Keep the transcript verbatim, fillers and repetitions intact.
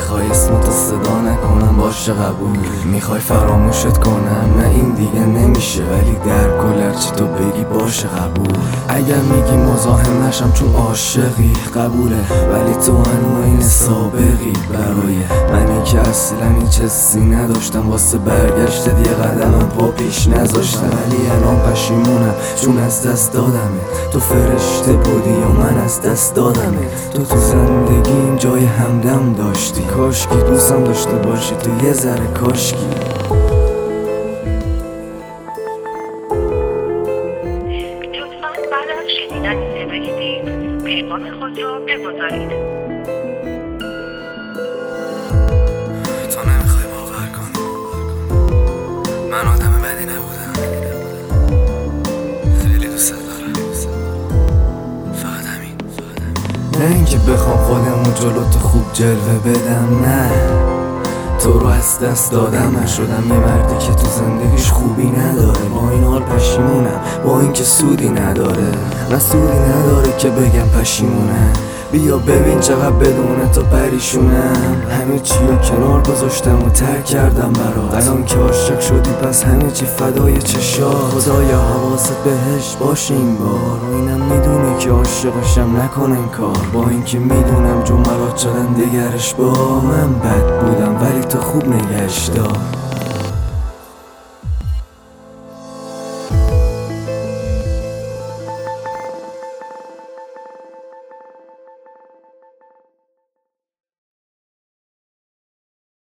میخوای اسمتو صدا نکنم باشه قبول، میخوای فراموشت کنم نه این دیگه نمیشه، ولی در کل هرچی تو بگی باشه قبول. اگر میگی مزاحم نشم چون عاشقی قبوله، ولی تو هنو این سابقی برای منی که اصلا هیچ حسی نداشتم، واسه برگشت یه قدمم پا پیش نذاشتم، ولی الان پشیمونم چون از دست دادمت. تو فرشته بودی و من از دست دادمت. تو تو زندگیم جای همدم داشتی، کاشکی دوستم داشته باشی تو یه ذره کاشکی. لطفاً بعد از شنیدن صدای بیپ پیغام خود را بگذارید. تو نمیخوای باور کنی من آدم بدی نبودم، خیلی دوست دارم، فقط همین. نه اینکه بخوام خودمو جلو تو خوب جلوه بدم، نه تو رو از دست دادم، شدم یه مردی که تو زندگیش خوبی نداره. با این حال پشیمونم، با اینکه سودی نداره، نه سودی نداره که بگم پشیمونم. بیا ببین چقدر بدون تو پریشونم، همه چی رو کنار گذاشتم و ترک کردم برات. الان که عاشق شدی پس همه چی فدای چشات. خدایا حواست بهش باشه این بار، و اینم میدونی که عاشقشم نکن این کار. با اینکه میدونم جملات شدن دگرش با من بد بودم، ولی تو خوب نگهش دار.